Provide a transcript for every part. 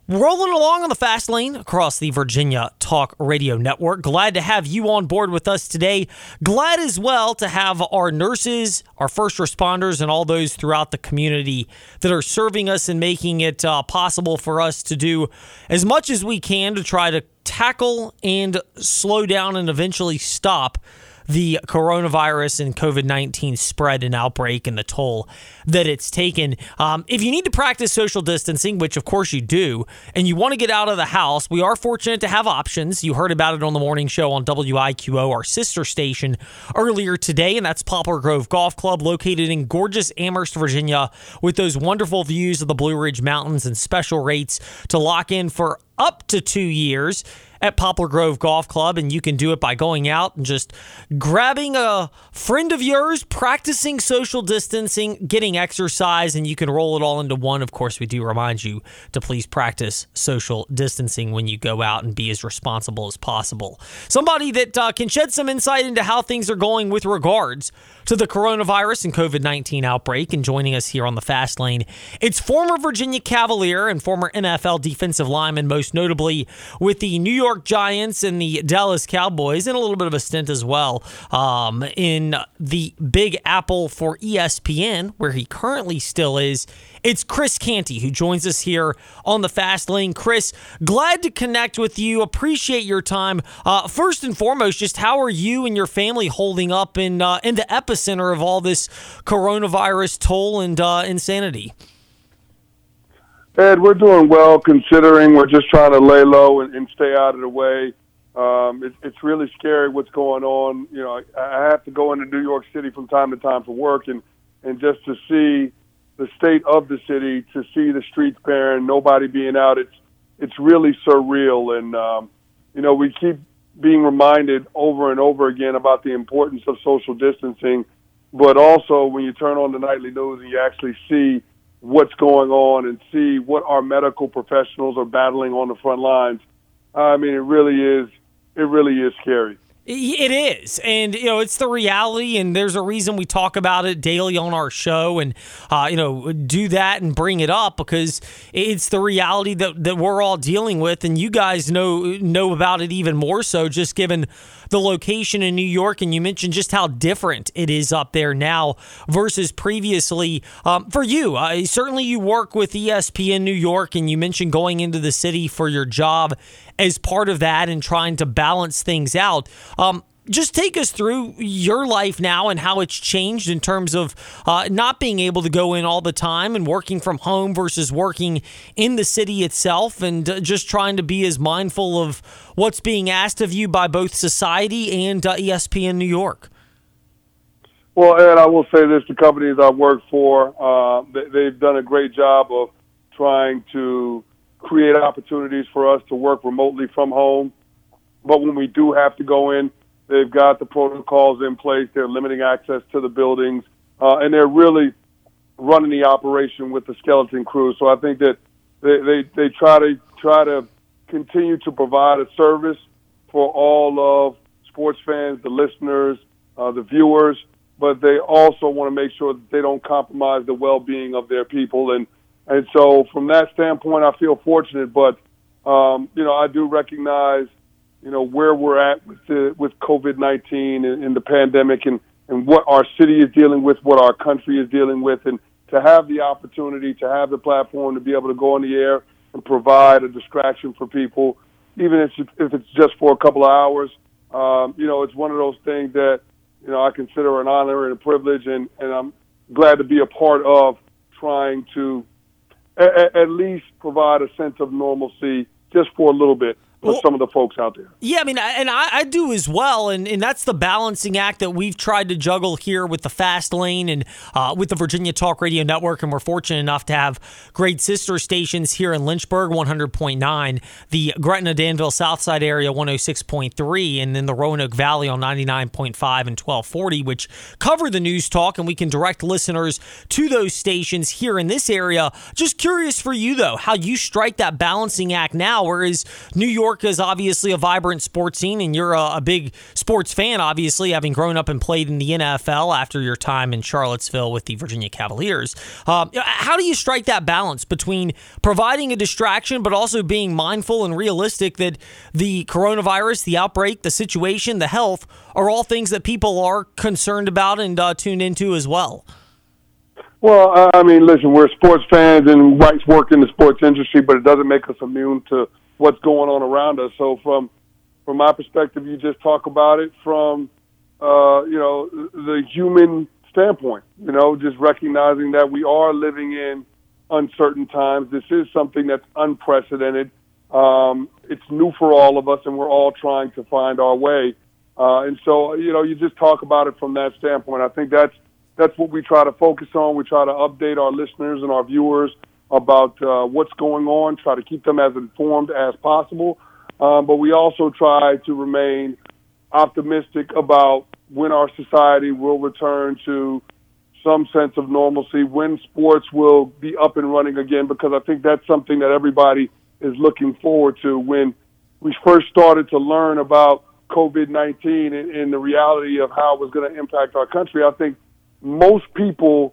Rolling along on the fast lane across the Virginia Talk Radio Network. Glad to have you on board with us today. Glad as well to have our nurses, our first responders, and all those throughout the community that are serving us and making it possible for us to do as much as we can to try to tackle and slow down and eventually stop the coronavirus and COVID-19 spread and outbreak and the toll that it's taken. If you need to practice social distancing, which of course you do, and you want to get out of the house, we are fortunate to have options. You heard about it on the morning show on WIQO, our sister station, earlier today, and that's Poplar Grove Golf Club, located in gorgeous Amherst, Virginia, with those wonderful views of the Blue Ridge Mountains and special rates to lock in for up to 2 years at Poplar Grove Golf Club, and you can do it by going out and just grabbing a friend of yours, practicing social distancing, getting exercise, and you can roll it all into one. Of course, we do remind you to please practice social distancing when you go out and be as responsible as possible. Somebody that can shed some insight into how things are going with regards to the coronavirus and COVID-19 outbreak, and joining us here on the Fast Lane, it's former Virginia Cavalier and former NFL defensive lineman, most notably with the New York Giants and the Dallas Cowboys, and a little bit of a stint as well in the Big Apple for ESPN, where he currently still is. It's Chris Canty who joins us here on the Fast Lane. Chris, glad to connect with you. Appreciate your time. First and foremost, just how are you and your family holding up in the epicenter of all this coronavirus toll and insanity? Ed, we're doing well considering we're just trying to lay low and stay out of the way. It's really scary what's going on. You know, I have to go into New York City from time to time for work, and just to see the state of the city, to see the streets bare and nobody being out, it's really surreal. And, you know, we keep being reminded over and over again about the importance of social distancing, but also when you turn on the nightly news and you actually see what's going on and see what our medical professionals are battling on the front lines, I mean, it really is scary. It is. And, you know, it's the reality, and there's a reason we talk about it daily on our show and, you know, do that and bring it up, because it's the reality that we're all dealing with, and you guys know about it even more so, just given the location in New York, and you mentioned just how different it is up there now versus previously. For you, certainly you work with ESPN New York, and you mentioned going into the city for your job as part of that and trying to balance things out. Just take us through your life now and how it's changed in terms of not being able to go in all the time and working from home versus working in the city itself, and just trying to be as mindful of what's being asked of you by both society and ESPN New York. Well, Ed, I will say this, the companies I've worked for, they've done a great job of trying to create opportunities for us to work remotely from home. But when we do have to go in, they've got the protocols in place. They're limiting access to the buildings, and they're really running the operation with the skeleton crew. So I think that they try to continue to provide a service for all of sports fans, the listeners, the viewers, but they also want to make sure that they don't compromise the well-being of their people. And so from that standpoint, I feel fortunate, but you know, I do recognize, you know, where we're at with COVID-19 and the pandemic, and what our city is dealing with, what our country is dealing with, and to have the opportunity, to have the platform to be able to go on the air and provide a distraction for people, even if it's just for a couple of hours. You know, it's one of those things that, you know, I consider an honor and a privilege, and I'm glad to be a part of trying to at least provide a sense of normalcy just for a little bit for some of the folks out there. Yeah, I mean, and I do as well, and that's the balancing act that we've tried to juggle here with the Fast Lane and with the Virginia Talk Radio Network, and we're fortunate enough to have great sister stations here in Lynchburg, 100.9, the Gretna, Danville, Southside area, 106.3, and then the Roanoke Valley on 99.5 and 1240, which cover the news talk, and we can direct listeners to those stations here in this area. Just curious for you, though, how you strike that balancing act now, whereas New York York is obviously a vibrant sports scene, and you're a big sports fan, obviously, having grown up and played in the NFL after your time in Charlottesville with the Virginia Cavaliers. How do you strike that balance between providing a distraction but also being mindful and realistic that the coronavirus, the outbreak, the situation, the health are all things that people are concerned about and tuned into as well? Well, I mean, listen, we're sports fans and rights work in the sports industry, but it doesn't make us immune to what's going on around us. So from my perspective, you just talk about it from, the human standpoint, just recognizing that we are living in uncertain times. This is something that's unprecedented. It's new for all of us, and we're all trying to find our way. And so, you just talk about it from that standpoint. I think that's what we try to focus on. We try to update our listeners and our viewers about what's going on, try to keep them as informed as possible. But we also try to remain optimistic about when our society will return to some sense of normalcy, when sports will be up and running again, because I think that's something that everybody is looking forward to. When we first started to learn about COVID-19 and the reality of how it was going to impact our country, I think most people,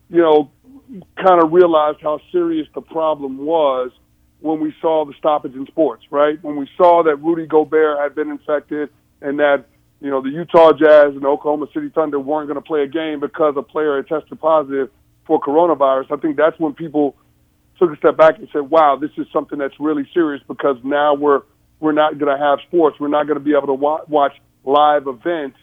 kind of realized how serious the problem was when we saw the stoppage in sports, right? When we saw that Rudy Gobert had been infected and that, the Utah Jazz and the Oklahoma City Thunder weren't going to play a game because a player had tested positive for coronavirus, I think that's when people took a step back and said, wow, this is something that's really serious, because now we're not going to have sports. We're not going to be able to watch live events.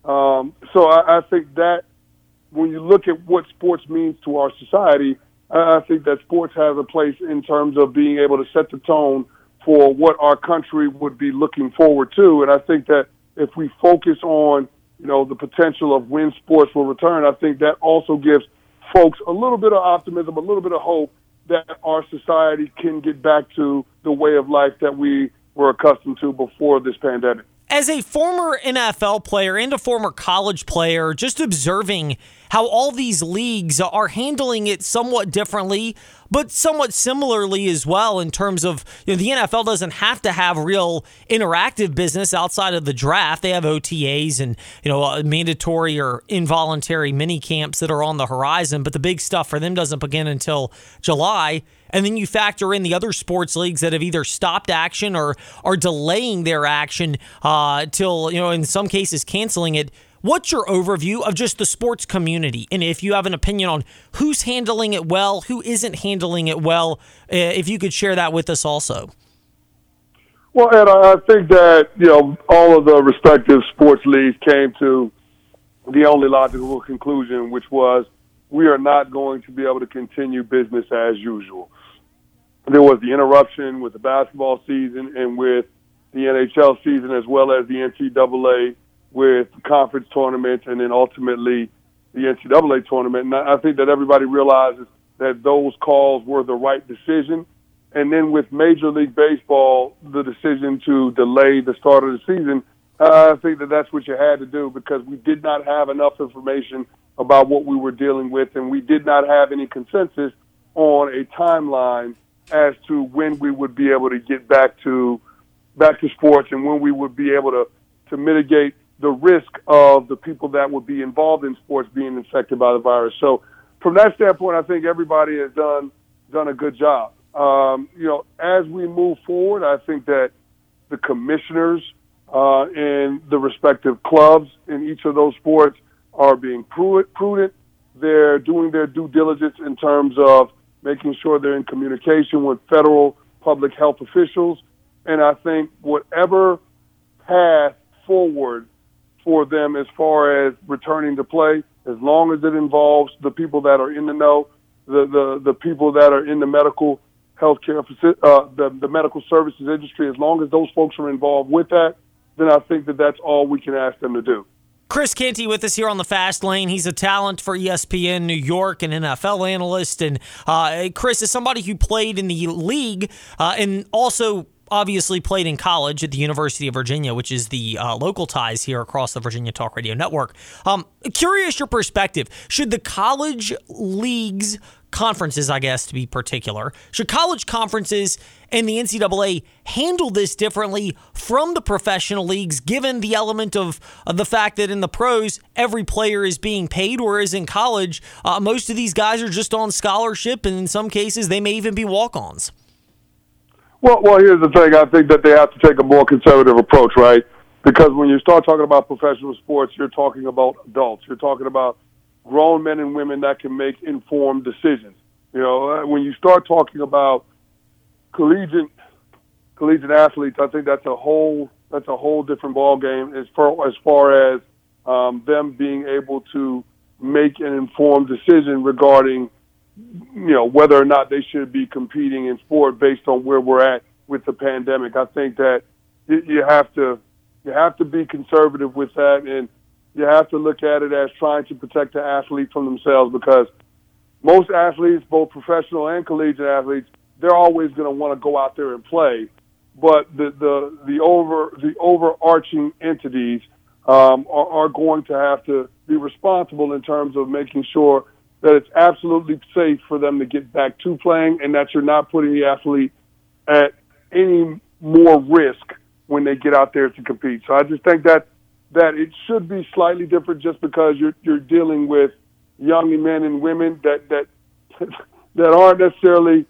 So I think that when you look at what sports means to our society, I think that sports has a place in terms of being able to set the tone for what our country would be looking forward to. And I think that if we focus on, the potential of when sports will return, I think that also gives folks a little bit of optimism, a little bit of hope that our society can get back to the way of life that we were accustomed to before this pandemic. As a former NFL player and a former college player, just observing how all these leagues are handling it somewhat differently, but somewhat similarly as well, in terms of, the NFL doesn't have to have real interactive business outside of the draft. They have OTAs and, mandatory or involuntary mini camps that are on the horizon, but the big stuff for them doesn't begin until July. And then you factor in the other sports leagues that have either stopped action or are delaying their action till, in some cases canceling it. What's your overview of just the sports community? And if you have an opinion on who's handling it well, who isn't handling it well, if you could share that with us also. Well, Ed, I think that, all of the respective sports leagues came to the only logical conclusion, which was we are not going to be able to continue business as usual. There was the interruption with the basketball season and with the NHL season, as well as the NCAA with the conference tournament and then ultimately the NCAA tournament. And I think that everybody realizes that those calls were the right decision. And then with Major League Baseball, the decision to delay the start of the season, I think that that's what you had to do, because we did not have enough information about what we were dealing with, and we did not have any consensus on a timeline as to when we would be able to get back to sports and when we would be able to mitigate the risk of the people that would be involved in sports being infected by the virus. So from that standpoint, I think everybody has done a good job. As we move forward, I think that the commissioners and the respective clubs in each of those sports are being prudent. They're doing their due diligence in terms of making sure they're in communication with federal public health officials. And I think whatever path forward for them as far as returning to play, as long as it involves the people that are in the know, the people that are in the medical healthcare, the medical services industry, as long as those folks are involved with that, then I think that that's all we can ask them to do. Chris Canty with us here on the Fast Lane. He's a talent for ESPN New York, an NFL analyst. And Chris is somebody who played in the league and also obviously played in college at the University of Virginia, which is the local ties here across the Virginia Talk Radio Network. Curious your perspective. Should the college leagues, conferences, I guess, to be particular, should college conferences and the NCAA handle this differently from the professional leagues, given the element of the fact that in the pros, every player is being paid, whereas in college, most of these guys are just on scholarship, and in some cases, they may even be walk-ons? Well, here's the thing. I think that they have to take a more conservative approach, right? Because when you start talking about professional sports, you're talking about adults. You're talking about grown men and women that can make informed decisions. You know, when you start talking about collegiate athletes, I think that's a whole different ball game as far as them being able to make an informed decision regarding, you know, whether or not they should be competing in sport based on where we're at with the pandemic. I think that you have to be conservative with that, and you have to look at it as trying to protect the athlete from themselves, because most athletes, both professional and collegiate athletes, they're always going to want to go out there and play. But the overarching entities are going to have to be responsible in terms of making sure that it's absolutely safe for them to get back to playing, and that you're not putting the athlete at any more risk when they get out there to compete. So I just think that it should be slightly different, just because you're dealing with young men and women that aren't necessarily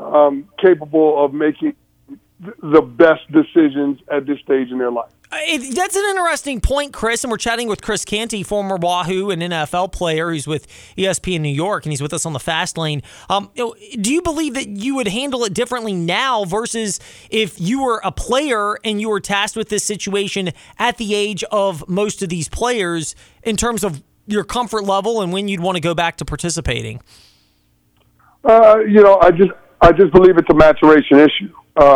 capable of making the best decisions at this stage in their life. That's an interesting point, Chris, and we're chatting with Chris Canty, former Wahoo and NFL player who's with ESPN New York, and he's with us on the Fast Lane. Do you believe that you would handle it differently now versus if you were a player and you were tasked with this situation at the age of most of these players, in terms of your comfort level and when you'd want to go back to participating? I just believe it's a maturation issue.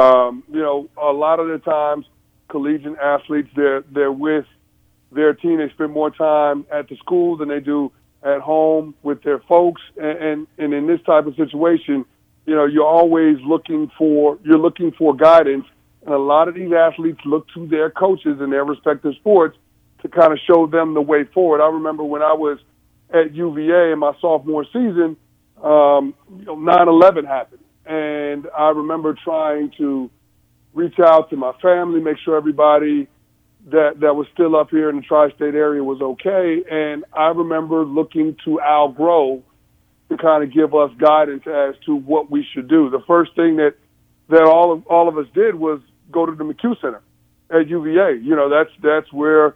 A lot of the times, collegiate athletes, they're with their team. They spend more time at the school than they do at home with their folks. And in this type of situation, you're always looking for guidance. And a lot of these athletes look to their coaches in their respective sports to kind of show them the way forward. I remember when I was at UVA in my sophomore season, 9/11 happened. And I remember trying to reach out to my family, make sure everybody that was still up here in the tri-state area was okay. And I remember looking to Al Groh to kind of give us guidance as to what we should do. The first thing that all of us did was go to the McHugh Center at UVA. That's where,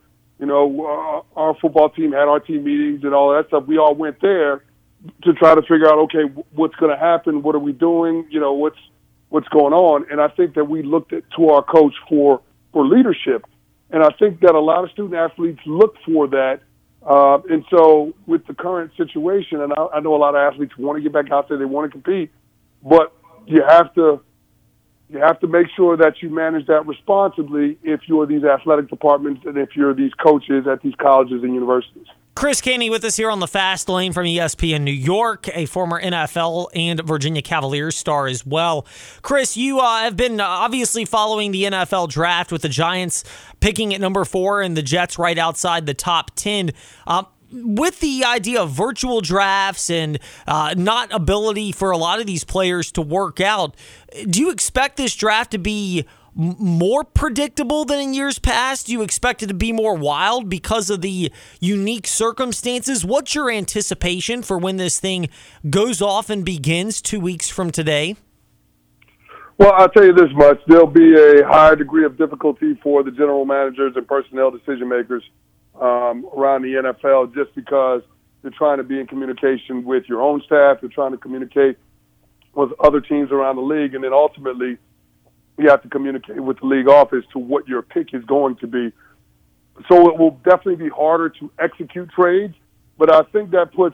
our football team had our team meetings and all that stuff. We all went there to try to figure out, okay, what's going to happen? What are we doing? What's going on? And I think that we looked to our coach for leadership. And I think that a lot of student athletes look for that. And so with the current situation, and I know a lot of athletes want to get back out there, they want to compete, but you have to make sure that you manage that responsibly if you're these athletic departments and if you're these coaches at these colleges and universities. Chris Canty with us here on the Fast Lane from ESPN New York, a former NFL and Virginia Cavaliers star as well. Chris, you have been obviously following the NFL draft with the Giants picking at number 4 and the Jets right outside the top 10. With the idea of virtual drafts and not ability for a lot of these players to work out, do you expect this draft to be more predictable than in years past? Do you expect it to be more wild because of the unique circumstances? What's your anticipation for when this thing goes off and begins 2 weeks from today? Well, I'll tell you this much. There'll be a higher degree of difficulty for the general managers and personnel decision makers around the NFL, just because you're trying to be in communication with your own staff, you're trying to communicate with other teams around the league, and then ultimately you have to communicate with the league office to what your pick is going to be. So it will definitely be harder to execute trades, but I think that puts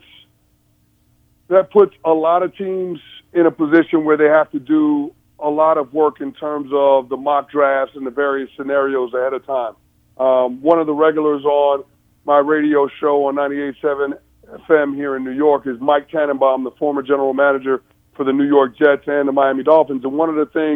a lot of teams in a position where they have to do a lot of work in terms of the mock drafts and the various scenarios ahead of time. One of the regulars on my radio show on 98.7 FM here in New York is Mike Tannenbaum, the former general manager for the New York Jets and the Miami Dolphins. And one of the things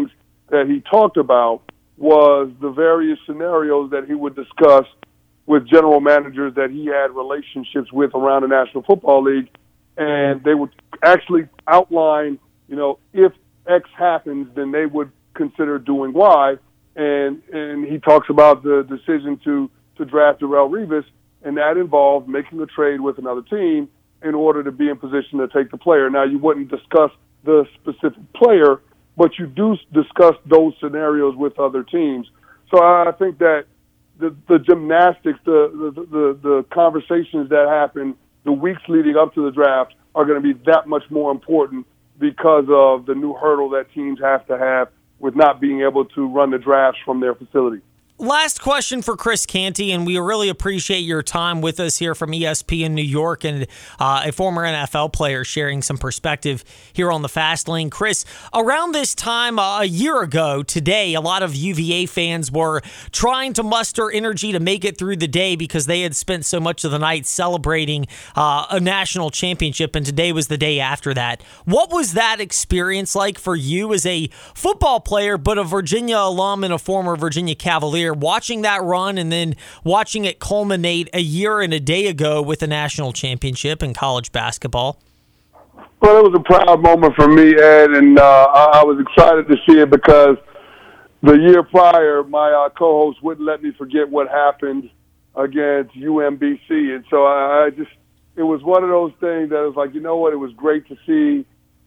that he talked about was the various scenarios that he would discuss with general managers that he had relationships with around the National Football League, and they would actually outline, if X happens, then they would consider doing Y. And he talks about the decision to draft Darrelle Revis, and that involved making a trade with another team in order to be in position to take the player. Now, you wouldn't discuss the specific player, but you do discuss those scenarios with other teams. So I think that the gymnastics, the conversations that happen the weeks leading up to the draft are going to be that much more important because of the new hurdle that teams have to have with not being able to run the drafts from their facility. Last question for Chris Canty, and we really appreciate your time with us here from ESPN New York and a former NFL player sharing some perspective here on the Fast Lane. Chris, around this time a year ago today, a lot of UVA fans were trying to muster energy to make it through the day because they had spent so much of the night celebrating a national championship, and today was the day after that. What was that experience like for you as a football player, but a Virginia alum and a former Virginia Cavalier, watching that run and then watching it culminate a year and a day ago with a national championship in college basketball? Well, it was a proud moment for me, Ed, and I was excited to see it because the year prior, my co-host wouldn't let me forget what happened against UMBC. And so it was one of those things that was like, it was great to see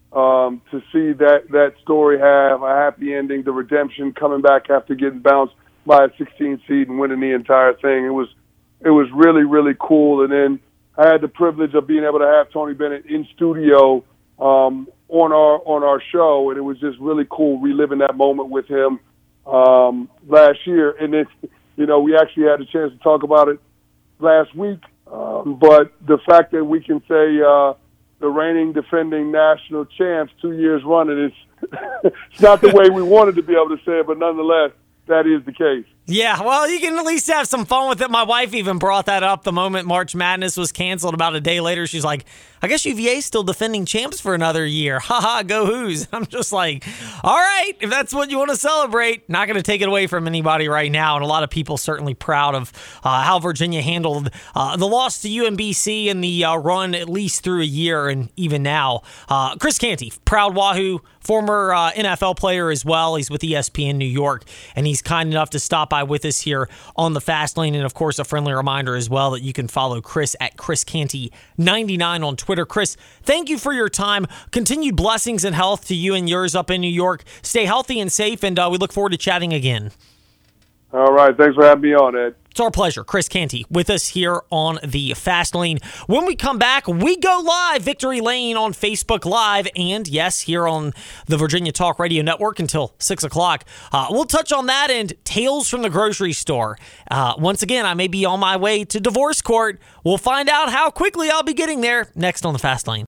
that story have a happy ending, the redemption, coming back after getting bounced by a 16 seed and winning the entire thing. It was really, really cool. And then I had the privilege of being able to have Tony Bennett in studio on our show, and it was just really cool reliving that moment with him last year. And then, we actually had a chance to talk about it last week. But the fact that we can say the reigning, defending national champs 2 years running, it's not the way we wanted to be able to say it, but nonetheless, that is the case. Yeah, well, you can at least have some fun with it. My wife even brought that up the moment March Madness was canceled. About a day later, she's like, I guess UVA's still defending champs for another year. Haha, go Hoos. I'm just like, all right, if that's what you want to celebrate, not going to take it away from anybody right now. And a lot of people certainly proud of how Virginia handled the loss to UMBC and the run at least through a year and even now. Chris Canty, proud Wahoo, former NFL player as well. He's with ESPN New York, and he's kind enough to stop by with us here on the Fast Lane. And of course, a friendly reminder as well that you can follow Chris at ChrisCanty99 on Twitter. Chris, thank you for your time. Continued blessings and health to you and yours up in New York. Stay healthy and safe, and we look forward to chatting again. All right. Thanks for having me on, Ed. It's our pleasure. Chris Canty with us here on the Fast Lane. When we come back, we go live, Victory Lane on Facebook Live, and yes, here on the Virginia Talk Radio Network until 6 o'clock. We'll touch on that and Tales from the Grocery Store. Once again, I may be on my way to divorce court. We'll find out how quickly I'll be getting there next on the Fast Lane.